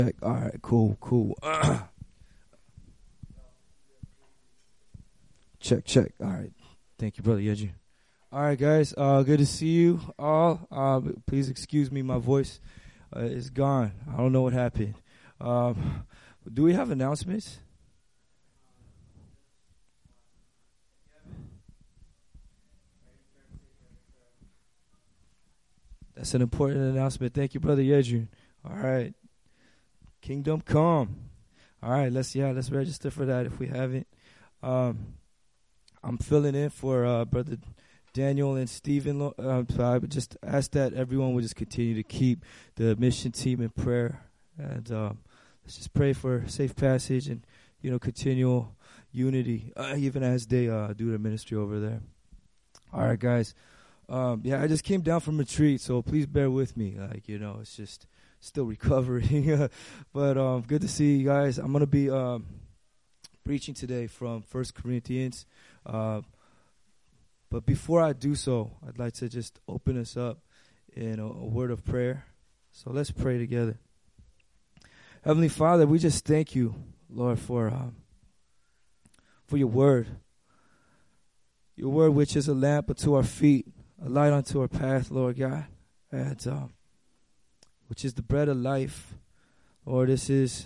All right, cool. Check. All right. Thank you, Brother Yeji. All right, guys. Good to see you all. Please excuse me. My voice is gone. I don't know what happened. Do we have announcements? That's an important announcement. Thank you, Brother Yeji. All right. Kingdom come. All right, let's register for that if we haven't. I'm filling in for Brother Daniel and Stephen. So I would just ask that everyone would just continue to keep the mission team in prayer, and let's just pray for safe passage and continual unity, even as they do their ministry over there. All right, guys. I just came down from retreat, so please bear with me. It's just still recovering, but good to see you guys. I'm gonna be preaching today from 1 Corinthians. But before I do so, I'd like to just open us up in a word of prayer. So let's pray together. Heavenly Father, we just thank you, Lord, for your word. Your word, which is a lamp unto our feet, a light unto our path, Lord God, and which is the bread of life. Lord, this is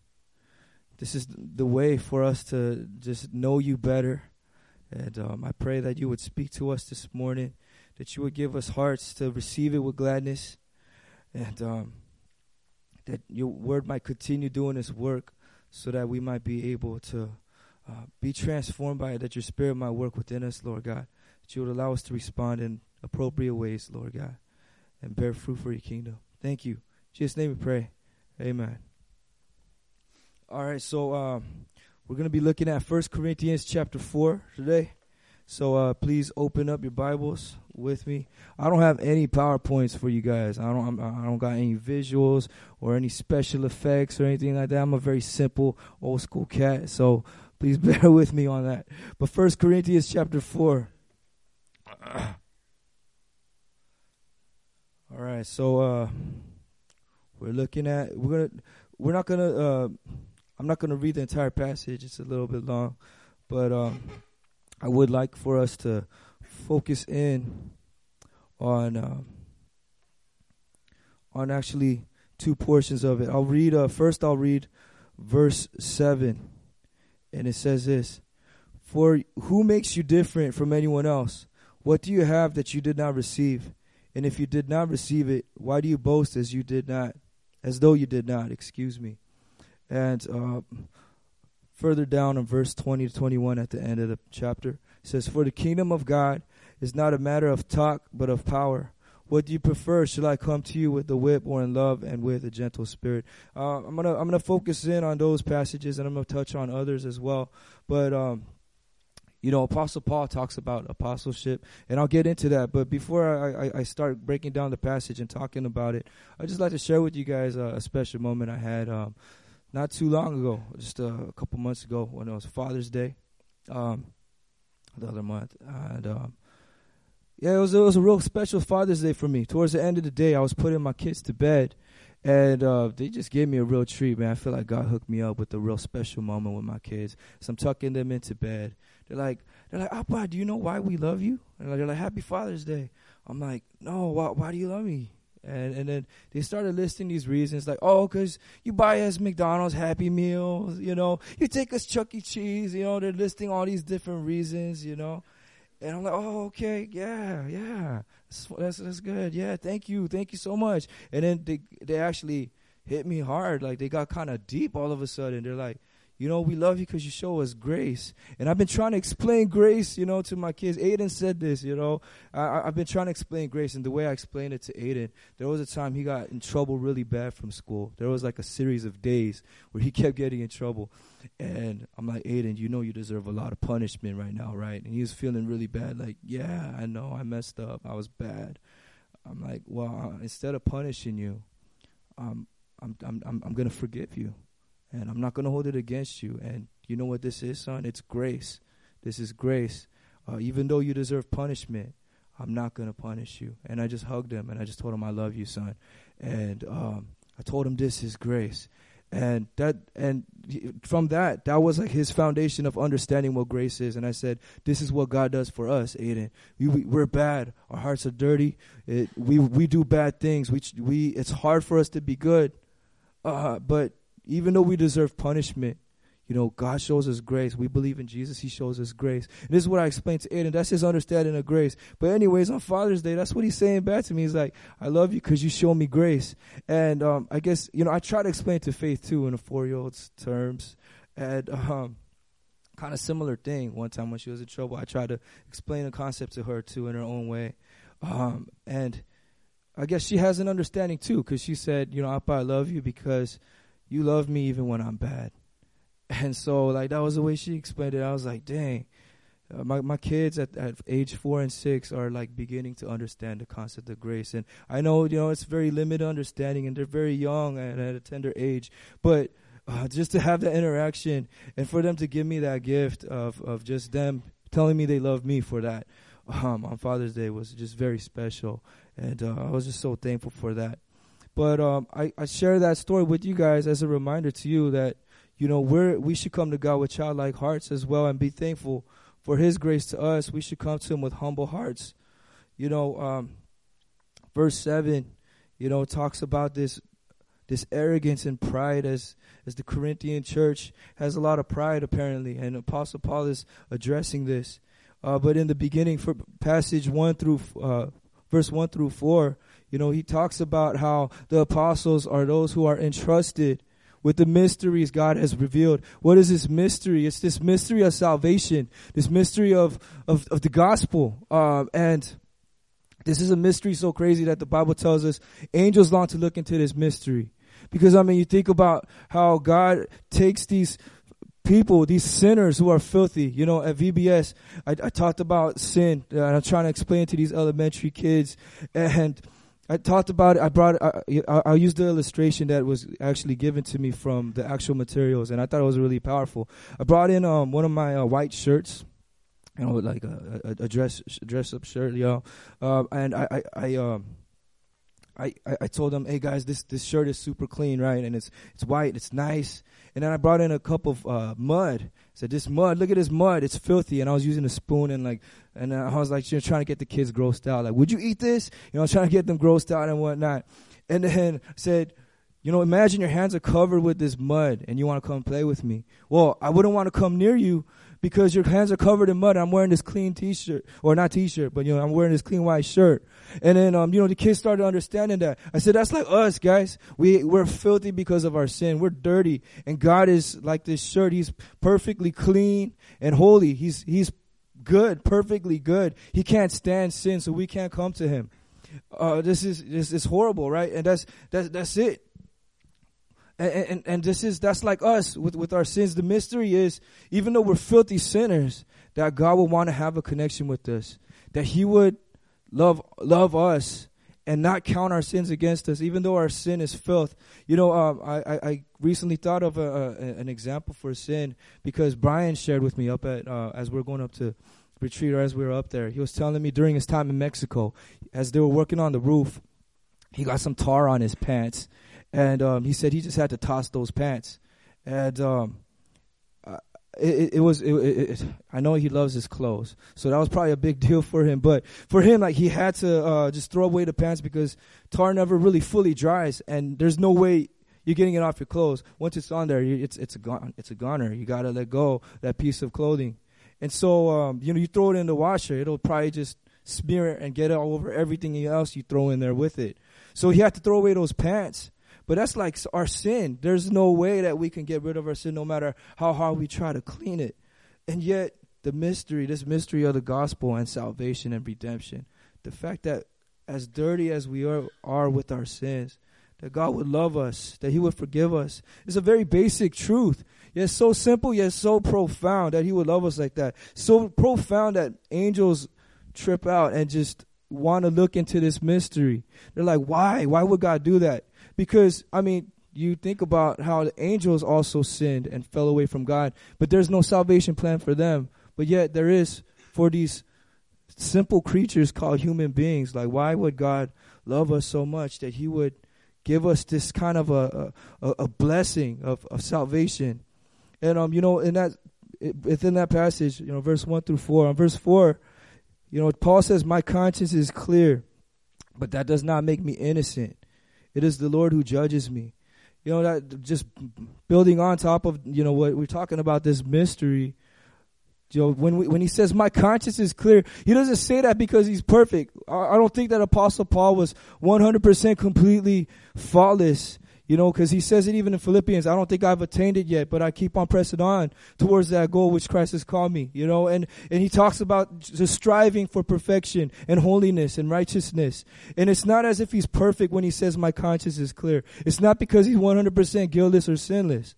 the way for us to just know you better. And I pray that you would speak to us this morning, that you would give us hearts to receive it with gladness, and that your word might continue doing its work so that we might be able to be transformed by it, that your spirit might work within us, Lord God, that you would allow us to respond in appropriate ways, Lord God, and bear fruit for your kingdom. Thank you. In Jesus' name we pray. Amen. All right, so we're going to be looking at 1 Corinthians chapter 4 today. So please open up your Bibles with me. I don't have any PowerPoints for you guys. I don't got any visuals or any special effects or anything like that. I'm a very simple, old school cat, so please bear with me on that. But 1 Corinthians chapter 4. All right, so I'm not gonna read the entire passage. It's a little bit long, but I would like for us to focus in on actually two portions of it. I'll read verse 7, and it says this: "For who makes you different from anyone else? What do you have that you did not receive? And if you did not receive it, why do you boast as though you did not?" Excuse me. And further down in verse 20 to 21 at the end of the chapter, it says, "For the kingdom of God is not a matter of talk, but of power. What do you prefer? Shall I come to you with the whip, or in love and with a gentle spirit?" I'm gonna focus in on those passages, and I'm gonna touch on others as well. But Apostle Paul talks about apostleship, and I'll get into that. But before I start breaking down the passage and talking about it, I'd just like to share with you guys a special moment I had not too long ago, just a couple months ago, when it was Father's Day, the other month. And it was a real special Father's Day for me. Towards the end of the day, I was putting my kids to bed, and they just gave me a real treat, man. I feel like God hooked me up with a real special moment with my kids. So I'm tucking them into bed. They're like, "Appa, do you know why we love you?" And they're like, "Happy Father's Day." I'm like, "No, why do you love me?" And then they started listing these reasons, like, "Oh, because you buy us McDonald's Happy Meals, you take us Chuck E. Cheese," they're listing all these different reasons, And I'm like, "Oh, okay, yeah, that's good, yeah, thank you so much." And then they actually hit me hard, like they got kind of deep all of a sudden. They're like, "We love you because you show us grace." And I've been trying to explain grace, to my kids. Aiden said this, I've been trying to explain grace. And the way I explained it to Aiden, there was a time he got in trouble really bad from school. There was like a series of days where he kept getting in trouble. And I'm like, "Aiden, you deserve a lot of punishment right now, right?" And he was feeling really bad. Like, "Yeah, I know, I messed up. I was bad." I'm like, "Well, instead of punishing you, I'm going to forgive you. And I'm not going to hold it against you. And you know what this is, son? It's grace. This is grace. Even though you deserve punishment, I'm not going to punish you." And I just hugged him, and I just told him, "I love you, son." And I told him this is grace. From that was like his foundation of understanding what grace is. And I said, this is what God does for us, Aiden. We're bad. Our hearts are dirty. We do bad things. It's hard for us to be good. But even though we deserve punishment, God shows us grace. We believe in Jesus. He shows us grace. And this is what I explained to Aiden. That's his understanding of grace. But anyways, on Father's Day, that's what he's saying back to me. He's like, I love you because you show me grace. And I guess, I try to explain to Faith, too, in a 4-year-old's terms. And kind of similar thing. One time when she was in trouble, I tried to explain the concept to her, too, in her own way. And I guess she has an understanding, too, because she said, Appa, I love you because you love me even when I'm bad. And so, like, that was the way she explained it. I was like, dang, my kids at age 4 and 6 are, like, beginning to understand the concept of grace. And I know, it's very limited understanding, and they're very young and at a tender age. But just to have that interaction and for them to give me that gift of just them telling me they love me for that on Father's Day was just very special. And I was just so thankful for that. But I share that story with you guys as a reminder to you that, we should come to God with childlike hearts as well and be thankful for his grace to us. We should come to him with humble hearts. Verse 7, talks about this arrogance and pride as the Corinthian church has a lot of pride apparently. And Apostle Paul is addressing this. But in the beginning, for passage verse 1 through 4, he talks about how the apostles are those who are entrusted with the mysteries God has revealed. What is this mystery? It's this mystery of salvation, this mystery of the gospel. And this is a mystery so crazy that the Bible tells us angels long to look into this mystery. Because, you think about how God takes these people, these sinners who are filthy. At VBS, I talked about sin, and I'm trying to explain it to these elementary kids. And I talked about it. I used the illustration that was actually given to me from the actual materials, and I thought it was really powerful. I brought in one of my white shirts, like a dress up shirt, and I told them, hey guys, this shirt is super clean, right? And it's white, it's nice. And then I brought in a cup of mud. I said, this mud, look at this mud, it's filthy. And I was using a spoon and I was like, trying to get the kids grossed out. Like, would you eat this? I was trying to get them grossed out and whatnot. And then I said, imagine your hands are covered with this mud and you want to come play with me. Well, I wouldn't want to come near you because your hands are covered in mud. I'm wearing this clean t-shirt, or not t-shirt, but, I'm wearing this clean white shirt. And then, the kids started understanding that. I said, that's like us, guys. We're filthy because of our sin. We're dirty. And God is like this shirt. He's perfectly clean and holy. He's good, perfectly good. He can't stand sin, so we can't come to him. This is horrible, right? And that's it. And that's like us with our sins. The mystery is, even though we're filthy sinners, that God would want to have a connection with us, that he would love us and not count our sins against us, even though our sin is filth. I recently thought of an example for sin because Brian shared with me up at as we're going up to retreat, or as we were up there. He was telling me during his time in Mexico, as they were working on the roof, he got some tar on his pants. And he said he just had to toss those pants. And I know he loves his clothes, so that was probably a big deal for him. But for him, like, he had to just throw away the pants because tar never really fully dries, and there's no way you're getting it off your clothes. Once it's on there, it's a goner. You gotta let go that piece of clothing. And so you throw it in the washer, it'll probably just smear it and get it all over everything else you throw in there with it. So he had to throw away those pants. But that's like our sin. There's no way that we can get rid of our sin no matter how hard we try to clean it. And yet, this mystery of the gospel and salvation and redemption, the fact that as dirty as we are with our sins, that God would love us, that he would forgive us, is a very basic truth. Yet so simple, yet so profound that he would love us like that. So profound that angels trip out and just want to look into this mystery. They're like, why? Why would God do that? Because, you think about how the angels also sinned and fell away from God, but there's no salvation plan for them. But yet there is for these simple creatures called human beings. Like, why would God love us so much that he would give us this kind of a blessing of salvation. And within that passage, verse 1 through 4. On verse 4, Paul says, "My conscience is clear, but that does not make me innocent. It is the Lord who judges me." That just building on top of, what we're talking about, this mystery. When he says, "My conscience is clear," he doesn't say that because he's perfect. I don't think that Apostle Paul was 100% completely faultless, because he says it even in Philippians. "I don't think I've attained it yet, but I keep on pressing on towards that goal which Christ has called me," and he talks about just striving for perfection and holiness and righteousness. And it's not as if he's perfect when he says, "My conscience is clear." It's not because he's 100% guiltless or sinless.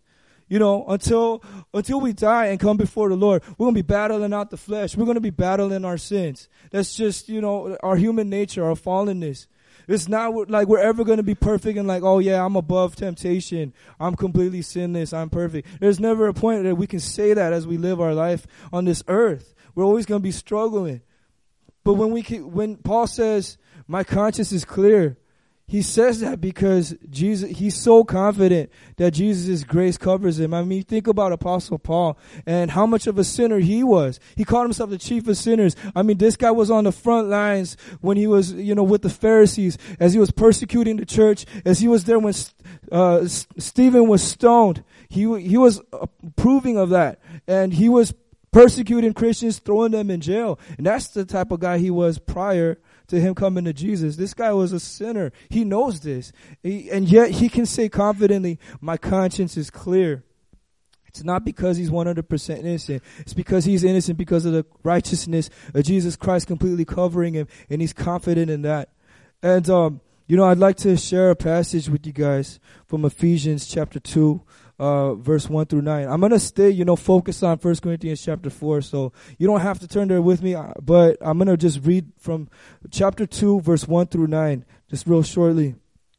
Until we die and come before the Lord, we're going to be battling out the flesh. We're going to be battling our sins. That's just, our human nature, our fallenness. It's not like we're ever going to be perfect and like, "Oh yeah, I'm above temptation. I'm completely sinless. I'm perfect." There's never a point that we can say that as we live our life on this earth. We're always going to be struggling. But when Paul says, "My conscience is clear," he says that because he's so confident that Jesus' grace covers him. I mean, think about Apostle Paul and how much of a sinner he was. He called himself the chief of sinners. I mean, this guy was on the front lines when he was, with the Pharisees, as he was persecuting the church, as he was there when Stephen was stoned. He was approving of that. And he was persecuting Christians, throwing them in jail. And that's the type of guy he was prior to him coming to Jesus. This guy was a sinner. He knows this. And yet he can say confidently, "My conscience is clear." It's not because he's 100% innocent. It's because he's innocent because of the righteousness of Jesus Christ completely covering him. And he's confident in that. And, I'd like to share a passage with you guys from Ephesians chapter 2. Verse 1 through 9. I'm going to stay, focused on 1 Corinthians chapter 4. So you don't have to turn there with me, but I'm going to just read from chapter 2, verse 1 through 9, just real shortly.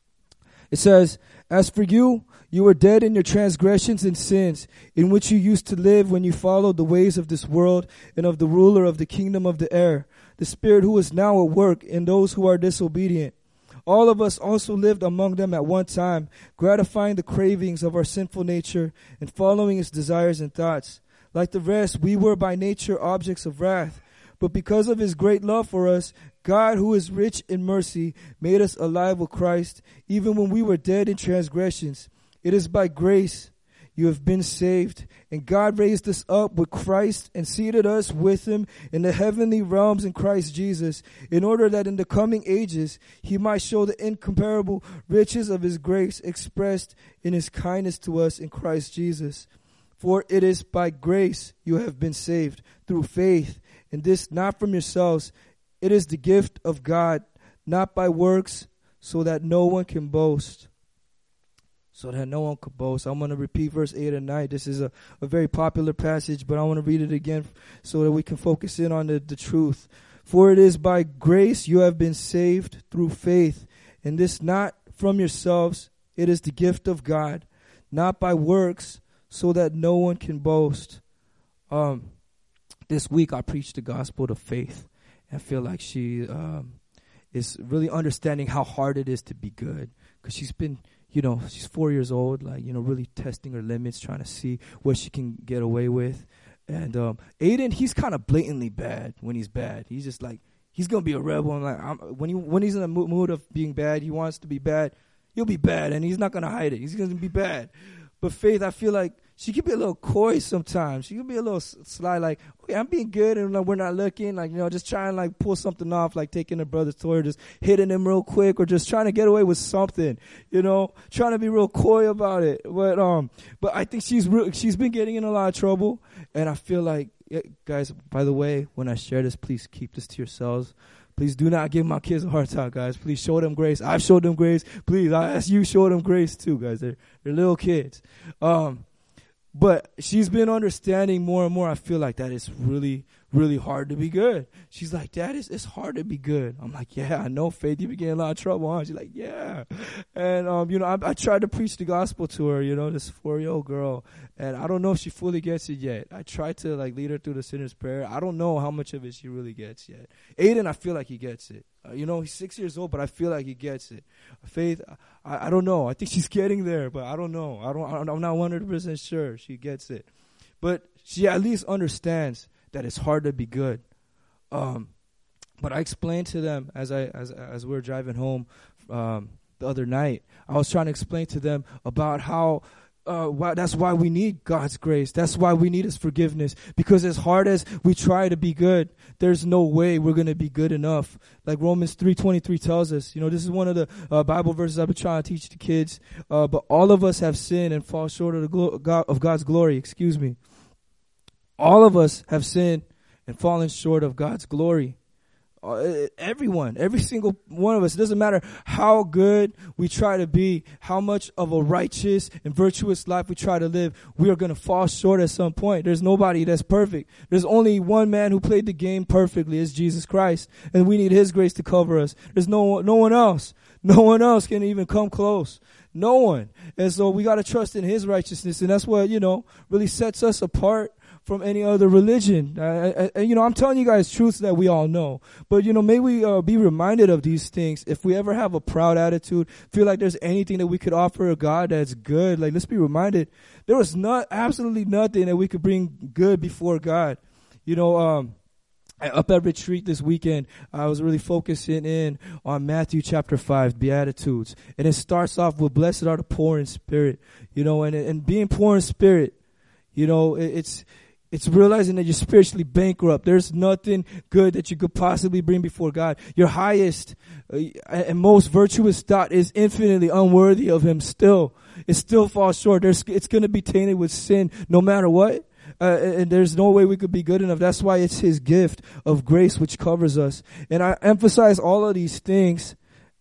It says, "As for you, you were dead in your transgressions and sins, in which you used to live when you followed the ways of this world and of the ruler of the kingdom of the air, the spirit who is now at work in those who are disobedient. All of us also lived among them at one time, gratifying the cravings of our sinful nature and following its desires and thoughts. Like the rest, we were by nature objects of wrath. But because of his great love for us, God, who is rich in mercy, made us alive with Christ, even when we were dead in transgressions. It is by grace you have been saved. And God raised us up with Christ and seated us with him in the heavenly realms in Christ Jesus, in order that in the coming ages he might show the incomparable riches of his grace expressed in his kindness to us in Christ Jesus. For it is by grace you have been saved, through faith, and this not from yourselves. It is the gift of God, not by works, so that no one can boast." So that no one could boast. I'm going to repeat verse 8 and 9. This is a very popular passage, but I want to read it again so that we can focus in on the truth. "For it is by grace you have been saved through faith, and this not from yourselves. It is the gift of God, not by works, so that no one can boast." This week I preached the gospel of faith. I feel like she is really understanding how hard it is to be good, because she's been, she's 4 years old, really testing her limits, trying to see what she can get away with. And Aiden, he's kind of blatantly bad when he's bad. He's just like, he's going to be a rebel. And when he's in the mood of being bad, he wants to be bad, he'll be bad, and he's not going to hide it. He's going to be bad. But Faith, I feel like she could be a little coy sometimes. She could be a little sly, like, okay, I'm being good, and we're not looking, just trying to pull something off, like taking her brother's toy, or just hitting him real quick, or just trying to get away with something, trying to be real coy about it. But I think she's been getting in a lot of trouble, and I feel like, guys, by the way, when I share this, please keep this to yourselves. Please do not give my kids a hard time, guys. Please show them grace. I've showed them grace. Please, I ask you, show them grace too, guys. They're little kids. But she's been understanding more and more. I feel like that is really, really hard to be good. She's like, Dad, it's hard to be good. I'm like, yeah, I know, Faith. You be getting in a lot of trouble, huh? She's like, yeah. And, I tried to preach the gospel to her, this 4-year-old girl. And I don't know if she fully gets it yet. I tried to, lead her through the sinner's prayer. I don't know how much of it she really gets yet. Aiden, I feel like he gets it. He's 6 years old, but I feel like he gets it. Faith, I don't know. I think she's getting there, but I don't know. I'm not 100% sure she gets it. But she at least understands that it's hard to be good. But I explained to them as we were driving home the other night. I was trying to explain to them about how that's why we need God's grace. That's why we need His forgiveness. Because as hard as we try to be good, there's no way we're going to be good enough. Like Romans 3:23 tells us, this is one of the Bible verses I've been trying to teach the kids. But all of us have sinned and fall short of God's glory. All of us have sinned and fallen short of God's glory. Everyone, every single one of us, it doesn't matter how good we try to be, how much of a righteous and virtuous life we try to live, we are going to fall short at some point. There's nobody that's perfect. There's only one man who played the game perfectly, is Jesus Christ, and we need His grace to cover us. There's no one else. No one else can even come close. No one. And so we got to trust in His righteousness, and that's what, really sets us apart from any other religion. I'm telling you guys truths that we all know. But, may we be reminded of these things. If we ever have a proud attitude, feel like there's anything that we could offer a God that's good, let's be reminded there was absolutely nothing that we could bring good before God. Up at retreat this weekend, I was really focusing in on Matthew chapter 5, Beatitudes. And it starts off with, blessed are the poor in spirit, and being poor in spirit, it's realizing that you're spiritually bankrupt. There's nothing good that you could possibly bring before God. Your highest and most virtuous thought is infinitely unworthy of Him still. It still falls short. It's going to be tainted with sin no matter what. And there's no way we could be good enough. That's why it's His gift of grace which covers us. And I emphasize all of these things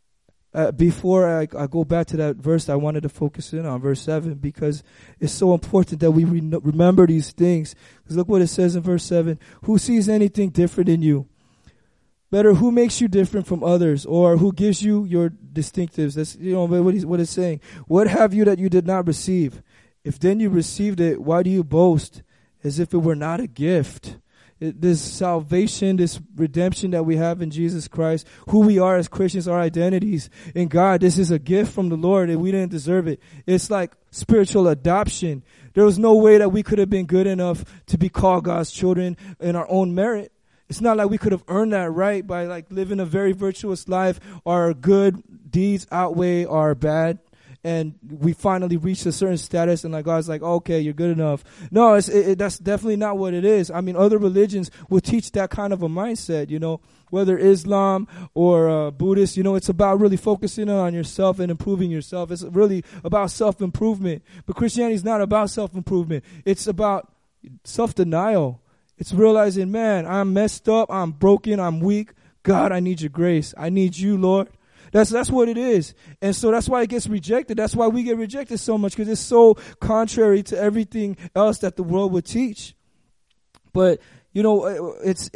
before I go back to that verse I wanted to focus in on, verse 7, because it's so important that we remember these things. Because look what it says in verse 7. Who sees anything different in you? Better, who makes you different from others? Or who gives you your distinctives? That's what it's saying. What have you that you did not receive? If then you received it, why do you boast as if it were not a gift? This salvation, this redemption that we have in Jesus Christ, who we are as Christians, our identities in God, this is a gift from the Lord and we didn't deserve it. It's like spiritual adoption. There was no way that we could have been good enough to be called God's children in our own merit. It's not like we could have earned that right by living a very virtuous life. Our good deeds outweigh our bad. And we finally reached a certain status and God's like, okay, you're good enough. No, that's definitely not what it is. I mean, other religions will teach that kind of a mindset, whether Islam or Buddhist, it's about really focusing on yourself and improving yourself. It's really about self-improvement. But Christianity is not about self-improvement. It's about self-denial. It's realizing, man, I'm messed up, I'm broken, I'm weak. God, I need your grace. I need you, Lord. That's what it is. And so that's why it gets rejected. That's why we get rejected so much, because it's so contrary to everything else that the world would teach. But, it's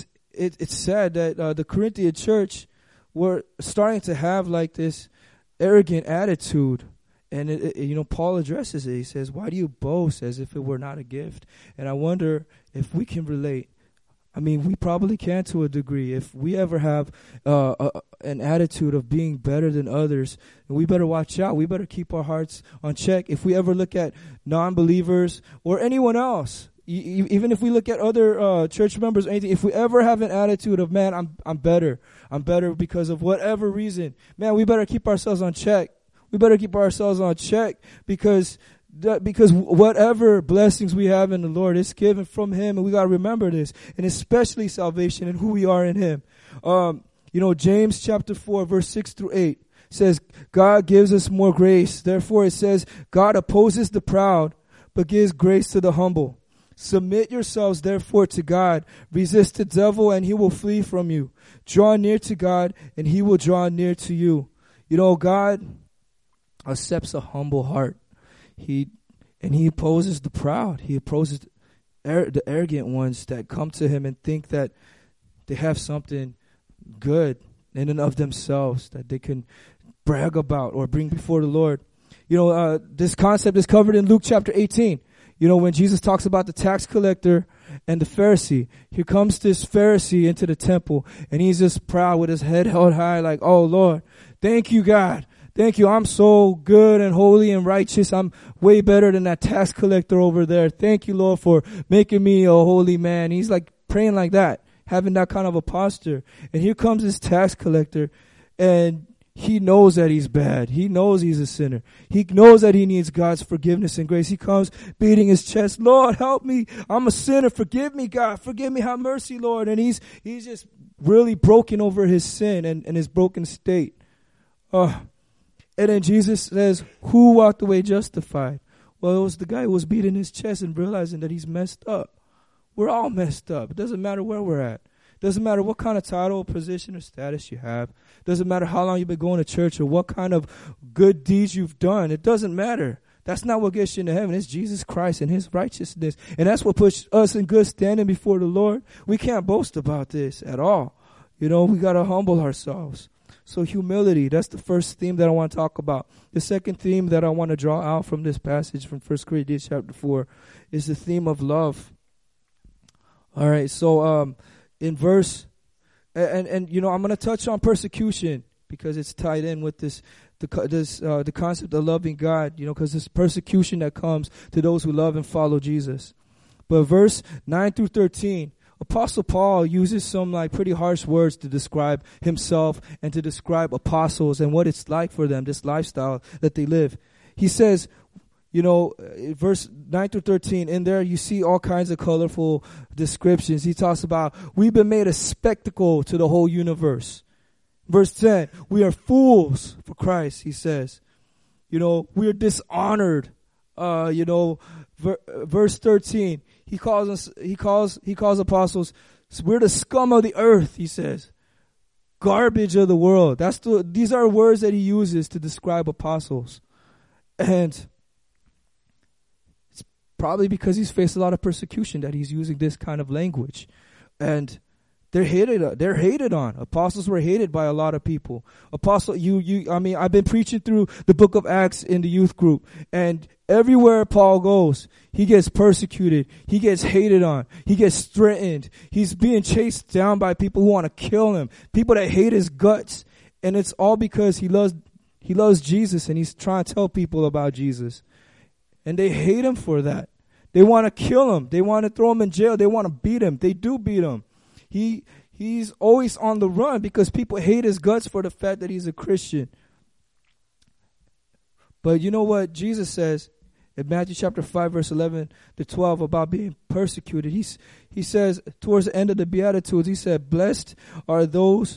sad that the Corinthian church were starting to have this arrogant attitude. And, Paul addresses it. He says, why do you boast as if it were not a gift? And I wonder if we can relate. I mean, we probably can to a degree. If we ever have an attitude of being better than others, we better watch out. We better keep our hearts on check. If we ever look at non-believers or anyone else, even if we look at other church members or anything, if we ever have an attitude of, man, I'm better because of whatever reason, man, we better keep ourselves on check. We better keep ourselves on check because whatever blessings we have in the Lord, it's given from Him, and we got to remember this, and especially salvation and who we are in Him. James chapter 4, verse 6 through 8 says, God gives us more grace. Therefore, it says, God opposes the proud, but gives grace to the humble. Submit yourselves, therefore, to God. Resist the devil, and he will flee from you. Draw near to God, and He will draw near to you. God accepts a humble heart. He opposes the proud. He opposes the arrogant ones that come to him and think that they have something good in and of themselves that they can brag about or bring before the Lord. This concept is covered in Luke chapter 18. When Jesus talks about the tax collector and the Pharisee, here comes this Pharisee into the temple, and he's just proud with his head held high like, oh, Lord, thank you, God. Thank you. I'm so good and holy and righteous. I'm way better than that tax collector over there. Thank you, Lord, for making me a holy man. He's like praying like that, having that kind of a posture. And here comes this tax collector, and he knows that he's bad. He knows he's a sinner. He knows that he needs God's forgiveness and grace. He comes beating his chest. Lord, help me. I'm a sinner. Forgive me, God. Forgive me. Have mercy, Lord. And he's just really broken over his sin and his broken state. And then Jesus says, who walked away justified? Well, it was the guy who was beating his chest and realizing that he's messed up. We're all messed up. It doesn't matter where we're at. Doesn't matter what kind of title, position, or status you have. Doesn't matter how long you've been going to church or what kind of good deeds you've done. It doesn't matter. That's not what gets you into heaven. It's Jesus Christ and his righteousness. And that's what puts us in good standing before the Lord. We can't boast about this at all. We got to humble ourselves. So humility, that's the first theme that I want to talk about. The second theme that I want to draw out from this passage from 1 Corinthians chapter 4 is the theme of love. All right, so in verse, and I'm going to touch on persecution because it's tied in with the concept of loving God, because this persecution that comes to those who love and follow Jesus. But verse 9 through 13, Apostle Paul uses some pretty harsh words to describe himself and to describe apostles and what it's like for them, this lifestyle that they live. He says, verse 9 through 13, in there you see all kinds of colorful descriptions. He talks about, we've been made a spectacle to the whole universe. Verse 10, we are fools for Christ, he says. We are dishonored. Verse 13, he calls apostles, we're the scum of the earth, he says. Garbage of the world. These are words that he uses to describe apostles. And it's probably because he's faced a lot of persecution that he's using this kind of language. And they're hated on. Apostles were hated by a lot of people. I've been preaching through the book of Acts in the youth group, and everywhere Paul goes, he gets persecuted. He gets hated on. He gets threatened. He's being chased down by people who want to kill him, people that hate his guts. And it's all because he loves Jesus, and he's trying to tell people about Jesus. And they hate him for that. They want to kill him. They want to throw him in jail. They want to beat him. They do beat him. He's always on the run because people hate his guts for the fact that he's a Christian. But you know what Jesus says in Matthew chapter 5, verse 11 to 12 about being persecuted? He says towards the end of the Beatitudes, he said, blessed are they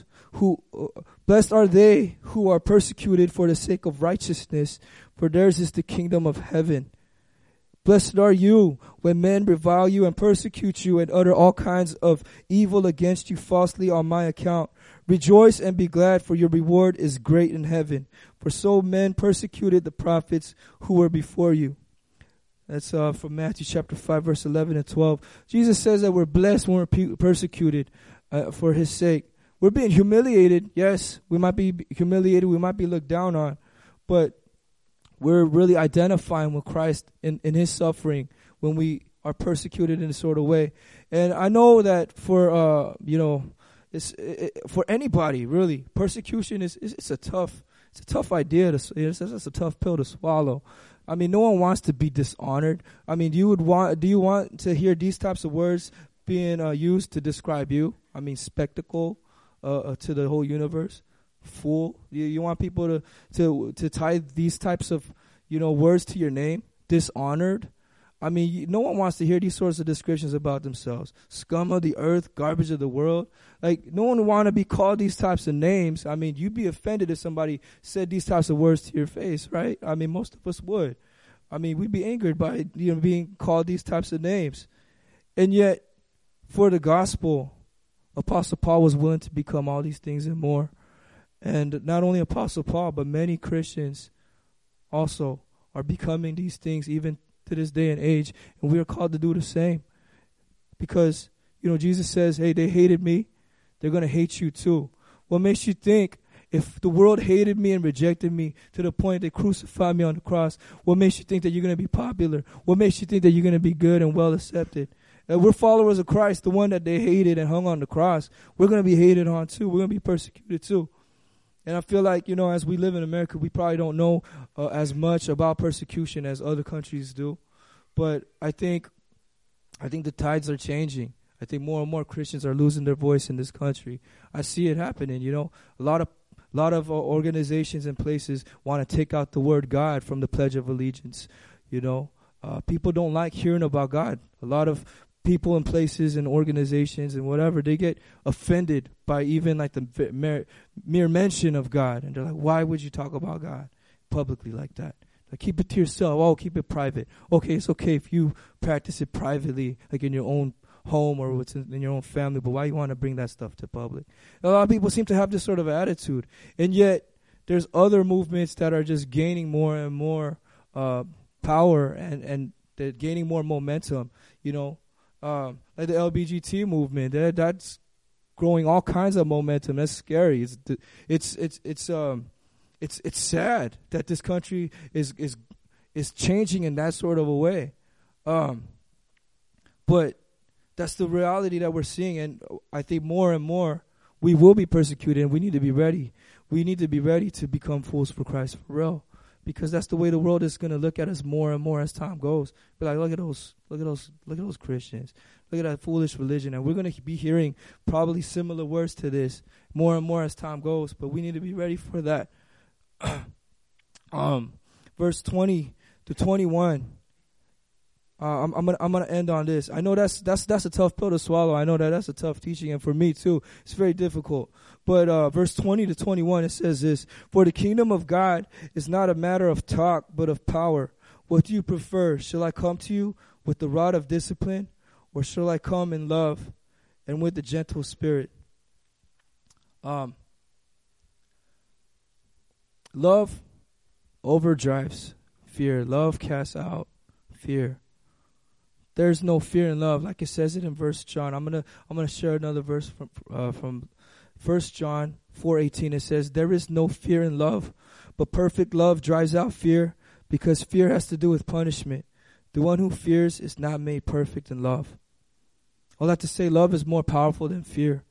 who are persecuted for the sake of righteousness, for theirs is the kingdom of heaven. Blessed are you when men revile you and persecute you and utter all kinds of evil against you falsely on my account. Rejoice and be glad, for your reward is great in heaven. For so men persecuted the prophets who were before you. That's from Matthew chapter 5, verse 11 and 12. Jesus says that we're blessed when we're persecuted for his sake. We're being humiliated. Yes, we might be humiliated. We might be looked down on. But we're really identifying with Christ in his suffering when we are persecuted in a sort of way. And I know that for for anybody really, persecution is a tough idea. It's a tough pill to swallow. I mean, no one wants to be dishonored. I mean, do you want to hear these types of words being used to describe you? I mean, spectacle to the whole universe. Fool. You want people to tie these types of words to your name? Dishonored. I mean, no one wants to hear these sorts of descriptions about themselves. Scum of the earth, garbage of the world. Like, no one want to be called these types of names. I mean, you'd be offended if somebody said these types of words to your face, right? I mean, most of us would. I mean, we'd be angered by being called these types of names. And yet, for the gospel, Apostle Paul was willing to become all these things and more. And not only Apostle Paul, but many Christians also are becoming these things even to this day and age. And we are called to do the same. Because, Jesus says, hey, they hated me, they're going to hate you too. What makes you think if the world hated me and rejected me to the point they crucified me on the cross, what makes you think that you're going to be popular? What makes you think that you're going to be good and well accepted? We're followers of Christ, the one that they hated and hung on the cross. We're going to be hated on too. We're going to be persecuted too. And I feel like, as we live in America, we probably don't know as much about persecution as other countries do. But I think the tides are changing. I think more and more Christians are losing their voice in this country. I see it happening, A lot of organizations and places want to take out the word God from the Pledge of Allegiance, People don't like hearing about God. A lot of people and places and organizations and whatever, they get offended by even like the mere mention of God. And they're like, why would you talk about God publicly like that? Like, keep it to yourself. Oh, keep it private. Okay, it's okay if you practice it privately, like in your own home or what's in your own family, but why you want to bring that stuff to public? A lot of people seem to have this sort of attitude, and yet there's other movements that are just gaining more and more power and they're gaining more momentum, like the LGBT movement. That's growing all kinds of momentum. That's scary. It's sad that this country is changing in that sort of a way, but that's the reality that we're seeing, and I think more and more we will be persecuted, and we need to be ready. We need to be ready to become fools for Christ for real, because that's the way the world is going to look at us more and more as time goes. Be like, look at those Christians, look at that foolish religion, and we're going to be hearing probably similar words to this more and more as time goes. But we need to be ready for that. Verse 20 to 21. I'm gonna end on this. I know that's a tough pill to swallow. I know that's a tough teaching, and for me too, it's very difficult. But verse 20 to 21, it says this: "For the kingdom of God is not a matter of talk, but of power. What do you prefer? Shall I come to you with the rod of discipline, or shall I come in love and with the gentle spirit?" Love overdrives fear. Love casts out fear. There's no fear in love, like it says it in verse John. I'm gonna share another verse from 1 John 4:18. It says, "There is no fear in love, but perfect love drives out fear, because fear has to do with punishment. The one who fears is not made perfect in love." All that to say, love is more powerful than fear.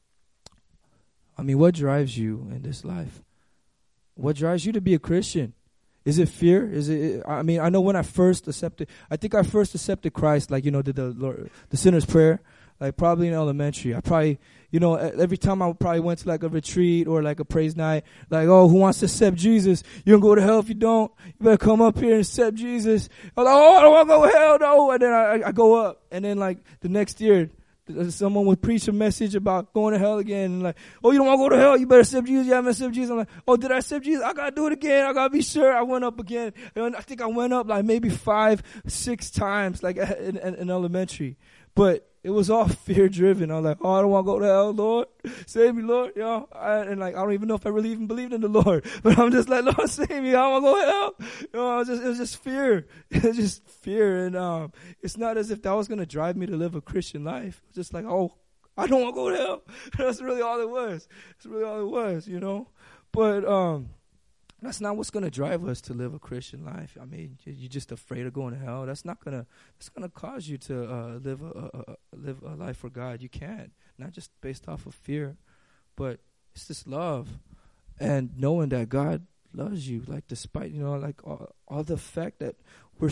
I mean, what drives you in this life? What drives you to be a Christian? Is it fear? I know when I first accepted Christ, like, did the sinner's prayer, like probably in elementary. I probably, every time I probably went to like a retreat or like a praise night, like, oh, who wants to accept Jesus? You're going to go to hell if you don't. You better come up here and accept Jesus. I'm like, oh, I don't want to go to hell, no. And then I go up. And then like the next year, someone would preach a message about going to hell again, and like, oh, you don't want to go to hell, you better accept Jesus. You haven't accepted Jesus. I'm like, oh, did I accept Jesus? I gotta do it again. I gotta be sure. I went up again, and I think I went up like maybe 5-6 times, like in elementary. But it was all fear driven. I was like, oh, I don't want to go to hell, Lord, save me, Lord. And like, I don't even know if I really even believed in the Lord, but I'm just like, Lord, save me. I don't want to go to hell. It was just fear. It was just fear. And it's not as if that was going to drive me to live a Christian life. It was just like, oh, I don't want to go to hell. That's really all it was. That's really all it was, But that's not what's going to drive us to live a Christian life. I mean, you're just afraid of going to hell. That's gonna cause you to live a life for God. You can't, not just based off of fear, but it's this love and knowing that God loves you. Like, despite like all the fact that we're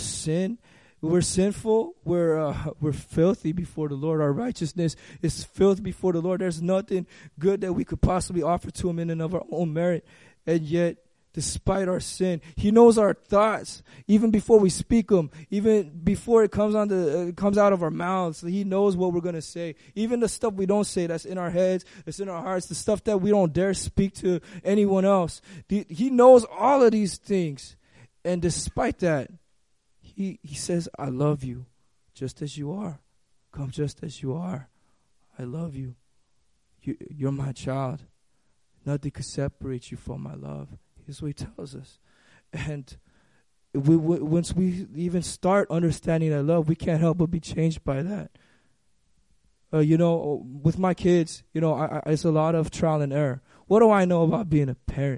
sinful, we're filthy before the Lord. Our righteousness is filth before the Lord. There's nothing good that we could possibly offer to Him in and of our own merit, and yet, despite our sin, He knows our thoughts even before we speak them, even before it comes out of our mouths. He knows what we're going to say, even the stuff we don't say that's in our heads, that's in our hearts, the stuff that we don't dare speak to anyone else. He knows all of these things, and despite that, He says, I love you just as you are. Come just as you are. I love you. You're my child. Nothing could separate you from my love. Is what He tells us. And once we even start understanding that love, we can't help but be changed by that. with my kids, it's a lot of trial and error. What do I know about being a parent?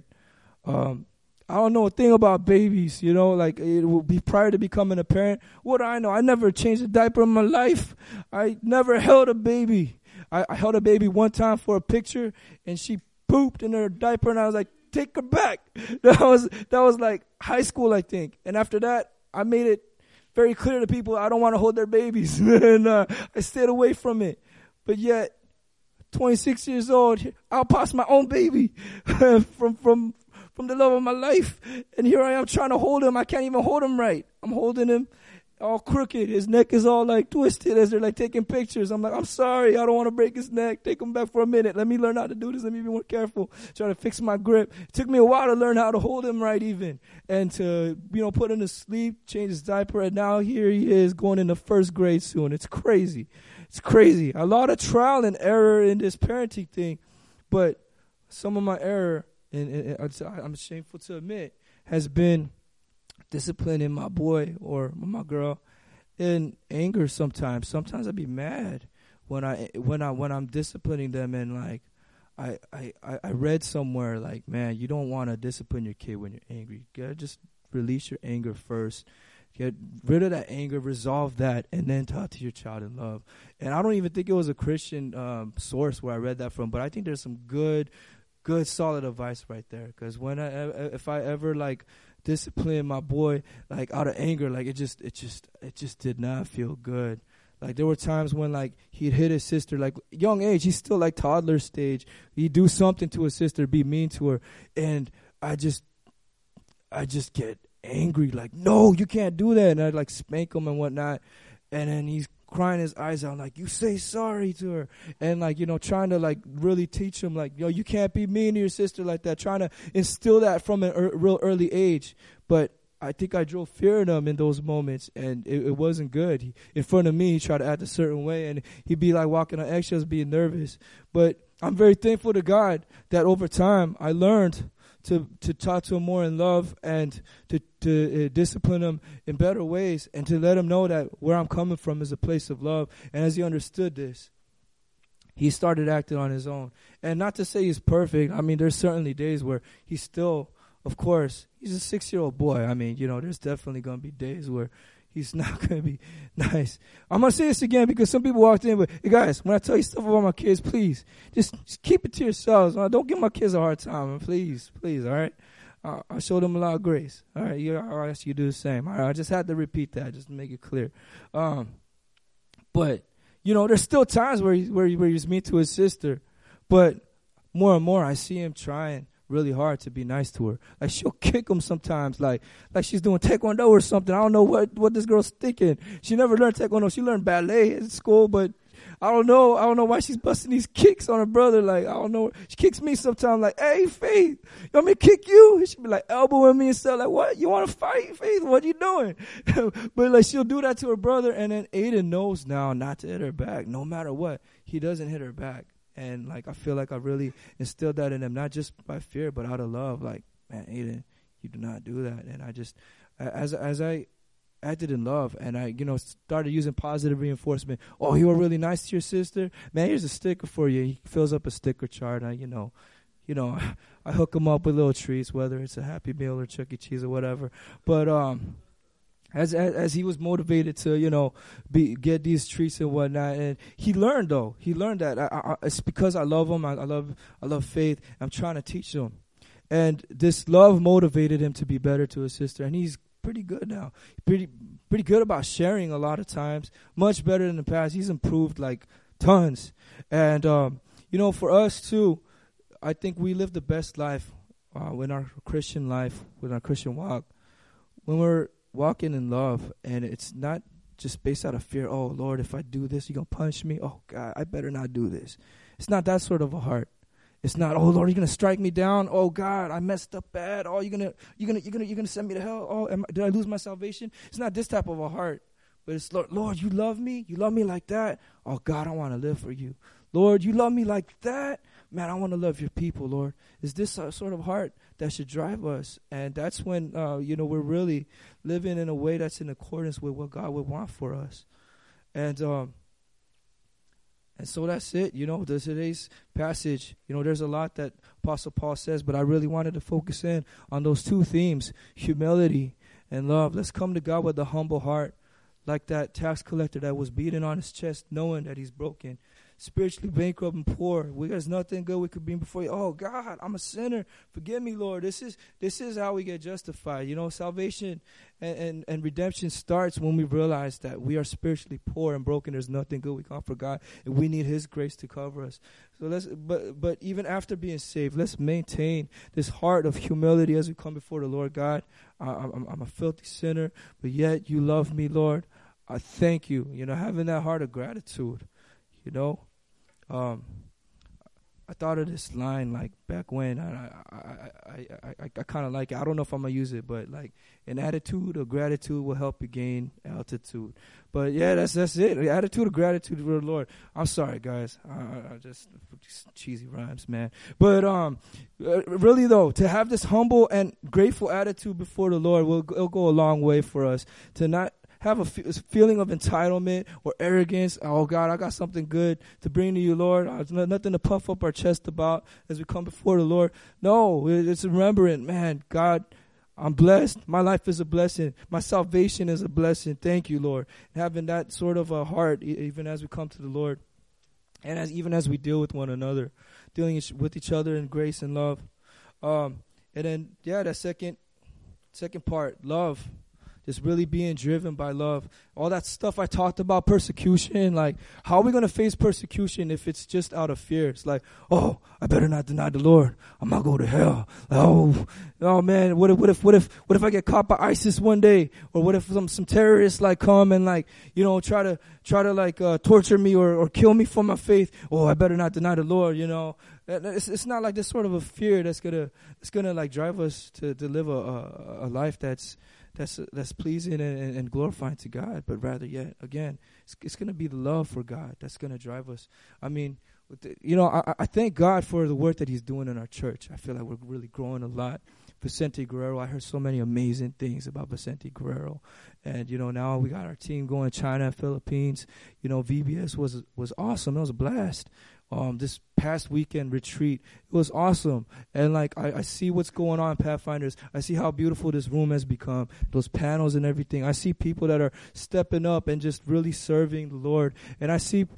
I don't know a thing about babies, like it will be prior to becoming a parent. What do I know? I never changed a diaper in my life. I never held a baby. I held a baby one time for a picture, and she pooped in her diaper, and I was like, take her back. That was like high school, I think. And after that, I made it very clear to people I don't want to hold their babies, and I stayed away from it. But yet, 26 years old, I'll pass my own baby from the love of my life. And here I am trying to hold him. I can't even hold him right. I'm holding him all crooked. His neck is all like twisted as they're like taking pictures. I'm like, I'm sorry. I don't want to break his neck. Take him back for a minute. Let me learn how to do this. Let me be more careful. Try to fix my grip. It took me a while to learn how to hold him right even. And to, put him to sleep, change his diaper. And now here he is going into first grade soon. It's crazy. It's crazy. A lot of trial and error in this parenting thing. But some of my error, and I'm shameful to admit, has been disciplining my boy or my girl in anger sometimes. Sometimes I'd be mad when I'm disciplining them, and like I read somewhere like, man, you don't want to discipline your kid when you're angry. You gotta just release your anger first. Get rid of that anger, resolve that, and then talk to your child in love. And I don't even think it was a Christian source where I read that from, but I think there's some good solid advice right there. Because if I ever like discipline my boy like out of anger, like it just did not feel good. Like there were times when like he'd hit his sister, like young age, he's still like toddler stage. He'd do something to his sister, be mean to her, and I just get angry, like, no, you can't do that. And I'd like spank him and whatnot, and then he's crying his eyes out, like, you say sorry to her, and like, trying to like really teach him, like, you can't be mean to your sister like that, trying to instill that from a real early age. But I think I drove fear in him in those moments, and it wasn't good. In front of me, he tried to act a certain way, and he'd be like walking on eggshells, being nervous. But I'm very thankful to God that over time I learned to talk to him more in love, and to discipline him in better ways, and to let him know that where I'm coming from is a place of love. And as he understood this, he started acting on his own. And not to say he's perfect. I mean, there's certainly days where he's still, of course, he's a 6-year-old boy. I mean, there's definitely going to be days where he's not going to be nice. I'm going to say this again because some people walked in, but hey guys, when I tell you stuff about my kids, please, just keep it to yourselves. Don't give my kids a hard time, please, all right? I showed them a lot of grace. All right, I'll ask you to do the same. All right, I just had to repeat that just to make it clear. But, there's still times where he's mean to his sister, but more and more I see him trying really hard to be nice to her. Like she'll kick him sometimes, like she's doing taekwondo or something. I don't know what this girl's thinking. She never learned taekwondo. She learned ballet at school, but I don't know why she's busting these kicks on her brother. Like I don't know. She kicks me sometimes. Like, hey Faith, you want me to kick you? She'll be like elbowing me and stuff. Like, what? You want to fight, Faith? What you doing? But like she'll do that to her brother, and then Aiden knows now not to hit her back, no matter what. He doesn't hit her back. And, like, I feel like I really instilled that in him, not just by fear, but out of love. Like, man, Aiden, you do not do that. And I just, as I acted in love and I, started using positive reinforcement. Oh, you were really nice to your sister? Man, here's a sticker for you. He fills up a sticker chart. I hook him up with little treats, whether it's a Happy Meal or Chuck E. Cheese or whatever. But, as he was motivated to, get these treats and whatnot, and he learned that it's because I love him. I love Faith. I'm trying to teach him, and this love motivated him to be better to his sister, and he's pretty good now. Pretty good about sharing a lot of times, much better than the past. He's improved like tons, and for us too, I think we live the best life in our Christian life, with our Christian walk, when we're walking in love, and it's not just based out of fear. Oh, Lord, if I do this, you're going to punish me. Oh, God, I better not do this. It's not that sort of a heart. It's not, oh, Lord, you're going to strike me down. Oh, God, I messed up bad. Oh, you're going to send me to hell. Oh, did I lose my salvation? It's not this type of a heart. But it's, Lord, you love me? You love me like that? Oh, God, I want to live for you. Lord, you love me like that? Man, I want to love your people, Lord. Is this a sort of heart that should drive us? And that's when, we're really living in a way that's in accordance with what God would want for us. And And so that's it. Today's passage, there's a lot that Apostle Paul says, but I really wanted to focus in on those two themes, humility and love. Let's come to God with a humble heart, like that tax collector that was beating on his chest, knowing that he's broken, spiritually bankrupt and poor. There's nothing good we could bring before you. Oh, God, I'm a sinner. Forgive me, Lord. This is how we get justified. Salvation and redemption starts when we realize that we are spiritually poor and broken. There's nothing good we can offer God, and we need His grace to cover us. So but even after being saved, let's maintain this heart of humility as we come before the Lord. God, I'm a filthy sinner, but yet you love me, Lord. I thank you. Having that heart of gratitude. I thought of this line like back when I kind of like it. I don't know if I'm gonna use it, but like an attitude of gratitude will help you gain altitude. But yeah, that's it. The attitude of gratitude for the Lord. I'm sorry, guys. I just cheesy rhymes, man. But really though, to have this humble and grateful attitude before the Lord it'll go a long way for us. To not have a feeling of entitlement or arrogance. Oh, God, I got something good to bring to you, Lord. There's nothing to puff up our chest about as we come before the Lord. No, it's remembering, man, God, I'm blessed. My life is a blessing. My salvation is a blessing. Thank you, Lord. And having that sort of a heart even as we come to the Lord and even as we deal with one another, dealing with each other in grace and love. And then, that second part, love. Just really being driven by love. All that stuff I talked about, persecution, like how are we going to face persecution if it's just out of fear? It's like, oh, I better not deny the Lord. I'm not going to hell. Oh man, what if I get caught by ISIS one day? Or what if some terrorists like come and like, try to like torture me or kill me for my faith? Oh, I better not deny the Lord, It's not like this sort of a fear that's gonna like drive us to live a life that's pleasing and glorifying to God, but rather yet again, it's going to be the love for God that's going to drive us. I mean, I thank God for the work that He's doing in our church. I feel like we're really growing a lot. Vicente Guerrero, I heard so many amazing things about Vicente Guerrero, and now we got our team going China, Philippines. VBS was awesome. It was a blast. This past weekend retreat, it was awesome. And like I see what's going on, Pathfinders. I see how beautiful this room has become, those panels and everything. I see people that are stepping up and just really serving the Lord. And I see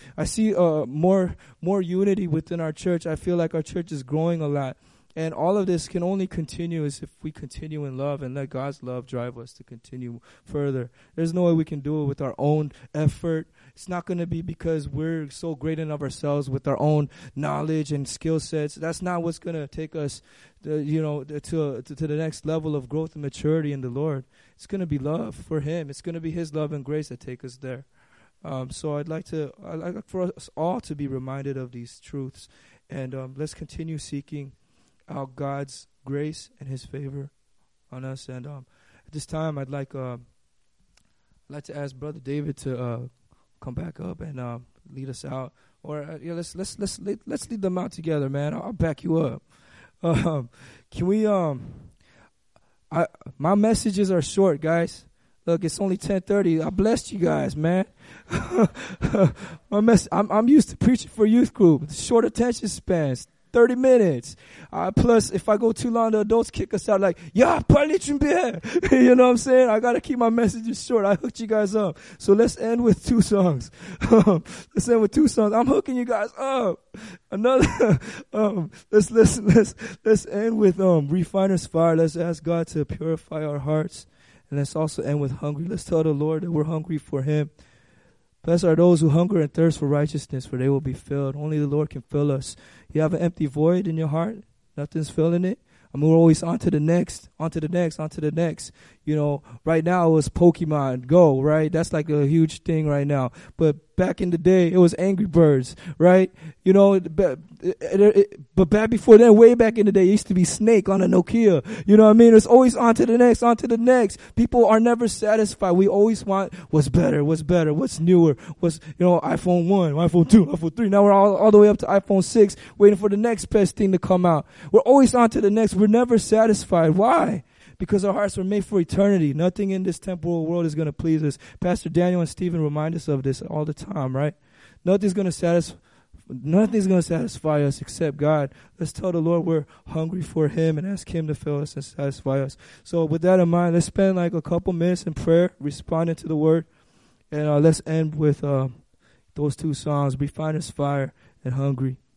more unity within our church. I feel like our church is growing a lot. And all of this can only continue as if we continue in love and let God's love drive us to continue further. There's no way we can do it with our own effort. It's not going to be because we're so great in of ourselves with our own knowledge and skill sets. That's not what's going to take us, to the next level of growth and maturity in the Lord. It's going to be love for Him. It's going to be His love and grace that take us there. So I'd like for us all to be reminded of these truths, and let's continue seeking out God's grace and His favor on us. And at this time, I'd like to ask Brother David to come back up and lead us out. Or let's lead them out together, man. I'll back you up. Can we? My messages are short, guys. Look, it's only 10:30. I blessed you guys, man. I'm used to preaching for youth group. Short attention spans. 30 minutes. Plus, if I go too long, the adults kick us out like, yeah, parlez bien. You know what I'm saying? I got to keep my messages short. I hooked you guys up. So let's end with 2 songs. I'm hooking you guys up. Another, let's end with, Refiner's Fire. Let's ask God to purify our hearts. And let's also end with hungry. Let's tell the Lord that we're hungry for Him. Blessed are those who hunger and thirst for righteousness, for they will be filled. Only the Lord can fill us. You have an empty void in your heart, nothing's filling it. I mean, we're always on to the next. Right now it was Pokemon Go, right? That's like a huge thing right now. But back in the day, it was Angry Birds, right? But back before then, way back in the day, it used to be Snake on a Nokia. You know what I mean? It's always on to the next. People are never satisfied. We always want what's better, what's newer, iPhone 1, iPhone 2, iPhone 3. Now we're all the way up to iPhone 6, waiting for the next best thing to come out. We're always on to the next. We're never satisfied. Why? Because our hearts were made for eternity. Nothing in this temporal world is going to please us. Pastor Daniel and Stephen remind us of this all the time, right? Nothing's going to Nothing's going to satisfy us except God. Let's tell the Lord we're hungry for Him and ask Him to fill us and satisfy us. So with that in mind, let's spend like a couple minutes in prayer, responding to the word. And let's end with those two songs, Refiner's Fire and Hungry.